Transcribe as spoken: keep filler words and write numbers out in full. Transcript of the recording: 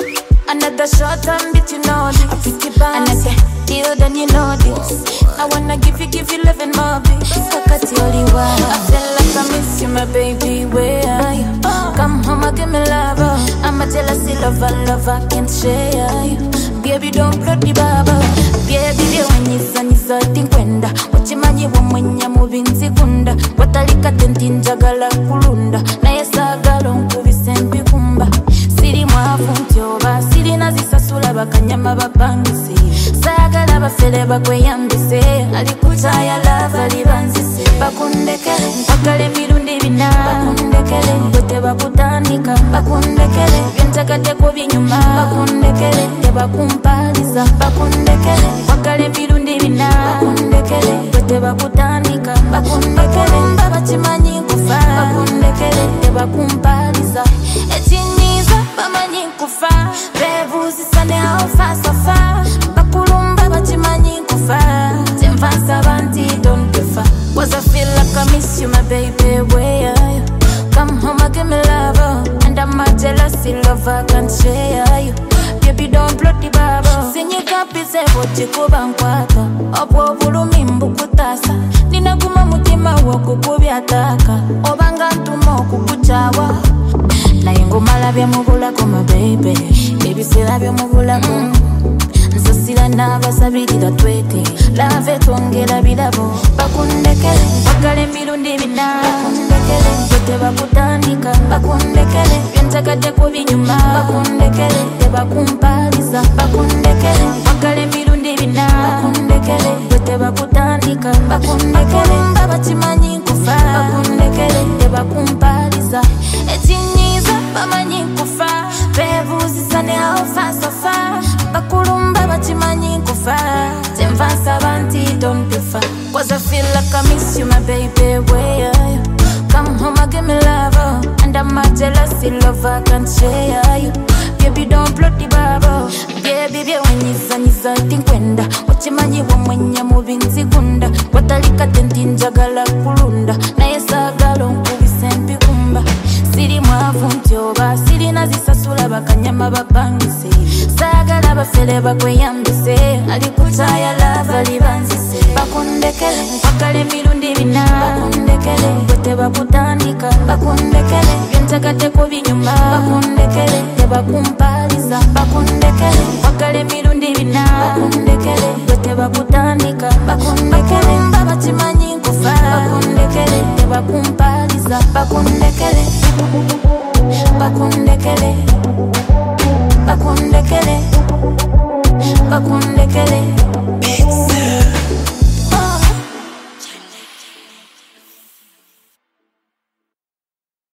Another short time, but you know this. A pretty bounce. Another deal, then you know this. I wanna give you, give you living more, baby. Kakati oliwa. I feel like I miss you, my baby. Where are you? Come home, I give me love. I'm a jealousy lover, lover, can't share you. Baby, don't blood the bubble. Baby, when you son is a thing kwenda. Wachimanyi wamwenya mubinzi kunda. Watalika tentinja gala kulunda. Na yesa galo nkubisempi kumba. Siri mwafu ntioba. Siri nazisasula bakanyama babangisi. Sagala bafele bakweyambise. Alikuchaya lava libanzise. Bakundekele mpakale mirundi bina. Bakundekele mpete bakutanika. Bakundekele byentakate kubinyuma. Bakundekele tebakumpaliza. Bakundekele mpakale mirundi bina. Bakundekele mpete bakutanika. Bakundekele babachimanyi kufa. Bakundekele tebakumpaliza. Echinyiza bamanyi kufa. Bebuzisane how fast or far. Bakulumba bachimanyi kufa. Temfasa banti don't differ. Was I feel like I miss you, my baby, where are you? Come home, I give me love, and I'm a jealousy lover, can't share you. Baby, don't blood the bubble. Sinye kapise bochi kubankwata. Opo bulumi mbukutasa. Nina kuma mutima wako kubyataka. Obanga ntumo kukuchawa. Na yengo malabya mubula koma baby. Baby silabya mubula koma. Nsasila nabasabirira twete. Lave twongera bilabo. Bakundekele bakale mirundi bina. Bakundekele mpete bakutanika. Bakundekele byentakate kubinyuma. Bakundekele tebakumpaliza. Bakundekele bakale mirundi bina. Bakundekele mpete bakutanika. Bakundekele babachimanyi kufa. Bakundekele tebakumpaliza. Echinyiza bamanyi kufa. Bebuzisane how fast or far. Bakulumba bachimanyi kufa. Temfasa banti don't differ. Cause I feel like I miss you, my baby, where are you? Come home, I give me love, and I'm a jealousy lover, can't share you. Baby, don't blood the bubble. Baby, baby, when you san is a thing kwenda. Wachimanyi wamwenya mubinzi kunda. Watalika tentinja gala kulunda. Na yesa galo nkubisempi kumba. Siri mwafu ntioba. Siri nazisasula bakanyama babangisi. Sagala bafele bakweyambise. Alikuchaya lava libanzise. Bakundekele mpakale mirundi bina. Bakundekele mpete bakutanika. Bakundekele byentakate kubinyuma. Bakundekele tebakumpaliza. Bakundekele mpakale mirundi bina. Bakundekele mpete bakutanika. Bakundekele babachimanyi kufa. Bakundekele tebakumpaliza. Bakundekele Bakundekele Bakundekele Bakundekele